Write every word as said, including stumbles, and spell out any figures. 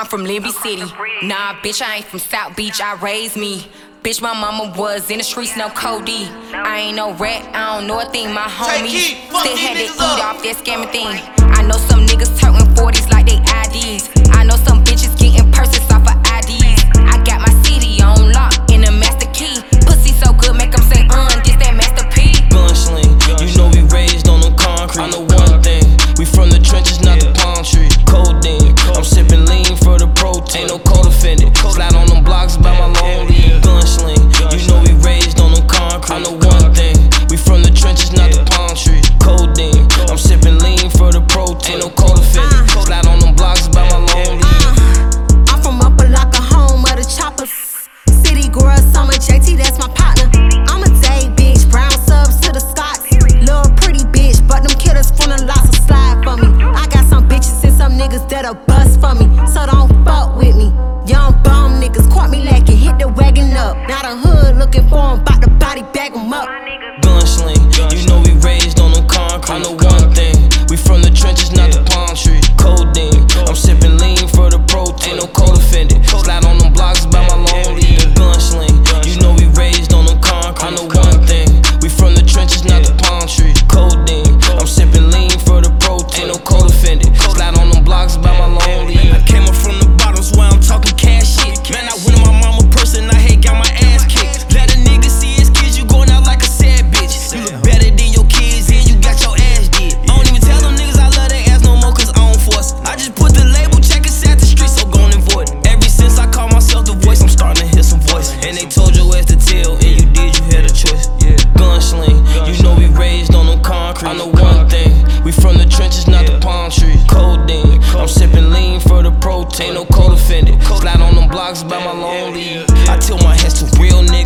I'm from Libby City. Nah, bitch, I ain't from South Beach, I raised me. Bitch, my mama was in the streets, no Cody. I ain't no rat, I don't know a thing, my homies still had to eat off that scamming thing. I know some niggas toting forties like they I Ds. I know some bitches getting purses off of I Ds. I got my C D on lock in a master key. Pussy so good, make them say, uh, this that Master P. Gunsling, you know we raised on the concrete. I know one thing, we from the trenches, not the palm tree. Codeine, I'm sipping lean for the protein. Ain't no co-defendant, slide on them blocks by my lonely. Gunsling, you know we raised on the concrete. I know one thing, we from the trenches, not the palm tree. Codeine, I'm sipping lean for the protein. Ain't no co-defendant, slide on them blocks by my lonely. uh, I'm from up a lock of home of the choppers. City girl, summer J T, that's my partner. I'm a day bitch, brown subs to the Scots. Little pretty bitch, but them killers from the lots of slide for me. I got some bitches and some niggas that'll bust for me, so don't fuck with me. Young bum niggas caught me lacking, hit the wagon up. Now the hood looking for 'em, bout to body bag 'em up. Gunsling, you know we raised on the concrete. I know one thing, we from the trenches, not the palm tree. Codeine, I'm sipping lean for the protein. Ain't no co-defendant, slide on them blocks by my lonely. Gunsling, you know we raised on the concrete. I know one thing, we from the trenches, not the palm tree. Codeine, I'm sipping lean for the protein. Ain't no co-defendant, slide on them blocks by my lonely. I came up from the bottom, so I'm talking cash shit. Man, I went on my mama purse and I had got my ass kicked. Let a nigga see his kids, you going out like a sad bitch. You look better than your kids and you got your ass did. I don't even tell them niggas I love their ass no more cause I don't force. I just put the label, check it, set the street, so gone and void. Ever since I called myself the voice, I'm starting to hear some voice. And they told your ass to tell, and you did, you had a choice. Gunsling, you know we raised on them concrete. I know one thing, we from the trenches, not the palm tree. Codeine, I'm sipping lean for the protein. Ain't no co-defendant, slide on them blocks by my lonely. I tell my heads to real niggas.